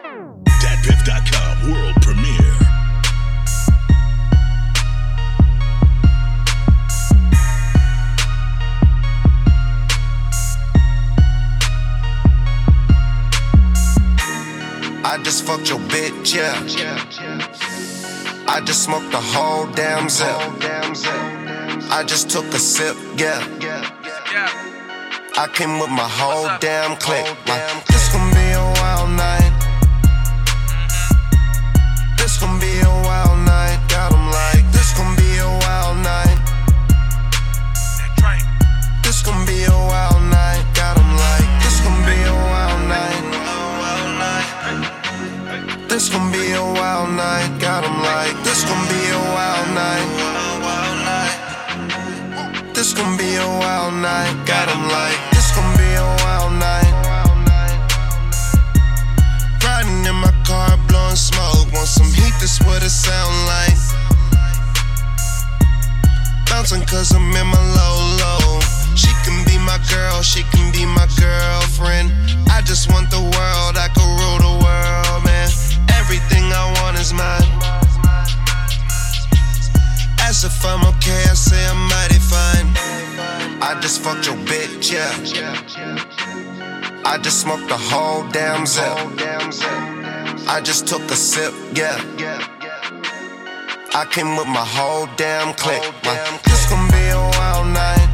DatPiff.com world premiere. I just fucked your bitch, yeah. I just smoked the whole damn zip. I just took a sip, yeah. I came with my whole damn clique. This gon' be a wild night. This gon' be a wild night. Got 'em like, this gon' be a wild night. This gon' be a wild night. Got 'em like, this gon' be a wild night. This gon' be a wild night. Got 'em like, this gon' be a wild night. This gon' be a wild night. Got 'em like, this gon' be a wild night. Riding in my car, blowing smoke. Want some heat, this what it sound like. Bouncing cause I'm in my low. She can be my girl, she can be my girlfriend. I just want the world, I could rule the world, man. Everything I want is mine. As if I'm okay, I say I'm mighty fine. I just fucked your bitch, yeah. I just smoked the whole damn zip. I just took a sip, yeah. I came with my whole damn clique. This gon' be a wild night.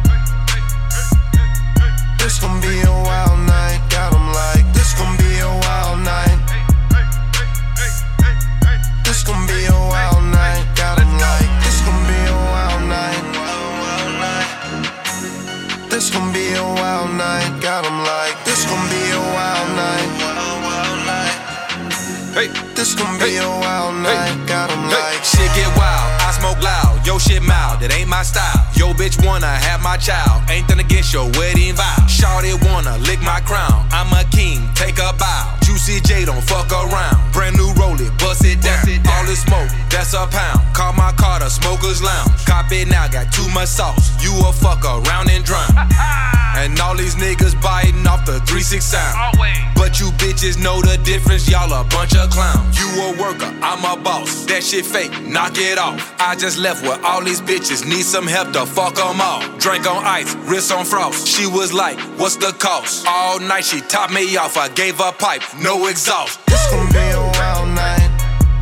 This gon' be a wild night. Got 'em like, this gon' be a wild night. This gon' be a wild night. Got 'em like, this gon' be a wild night. This gon' be a wild night. Got 'em like, this gon' be a wild night. Hey, this gon' be a wild night. Got 'em like, shit get wild, I smoke loud. Yo shit mild, that ain't my style. Yo bitch wanna have my child. Ain't nothing against your wedding vow. Shawty wanna lick my crown. I'm a king, take a bow. Juicy J don't fuck around. Brand new roll it, bust it down. All this smoke, that's a pound. Call my car the smoker's lounge. Cop it now, got too much sauce. You a fuck around and drown. And all these niggas biting off the 3-6 sound. But you bitches know the difference, y'all a bunch of clowns. You a worker, I'm a boss. That shit fake, knock it off. I just left with all these bitches, need some help to fuck them all. Drink on ice, wrist on frost. She was like, what's the cost? All night she topped me off, I gave her pipe, no exhaust. this gon' be a wild night.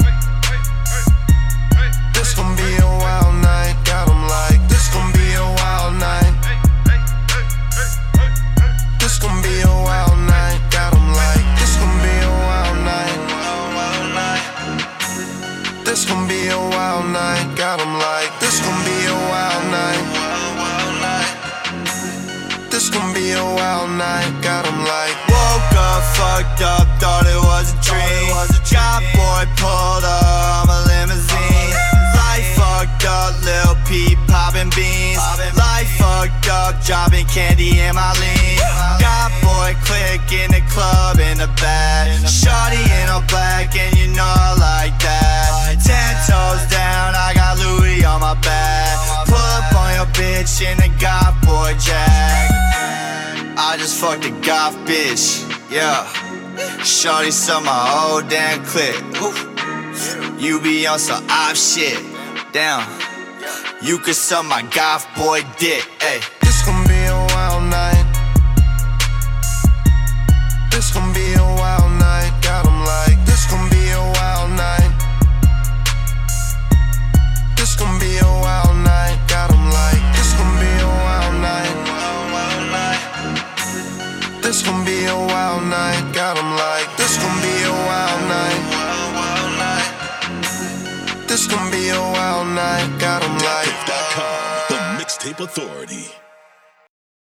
This gon' be a wild night. Got 'em like, this gon' be a wild night. This gon' be a wild night. Got 'em like, this gon' be a wild night. This gon' be a wild night. Got 'em like, this gon' be a wild night. This gon' be a wild night. Got 'em like, woke up, fucked up, thought it was a dream. Got boy pulled up, I'm a limousine. Life fucked up, Lil Peep poppin' beans. Life fucked up, dropping candy in my lean. Got boy click in the club in the back. Shawty in all black and you know I like that. 10 toes down, I got Louis on my back. Pull up on your bitch in the goth boy jack. I just fucked a goth bitch, yeah. Shawty suck my whole damn clip. You be on some op shit, damn. You could suck my goth boy dick, ayy. this gon' be a wild night. This gon' be a wild night. Got 'em like, this gon' be a wild night. This gon' be a wild night. Got 'em like, this gon' be a wild night. This gon' be a wild night. Got 'em like, this gon' be a wild night. This gon' be a wild night. Got 'em like, DatPiff.com, the mixtape authority.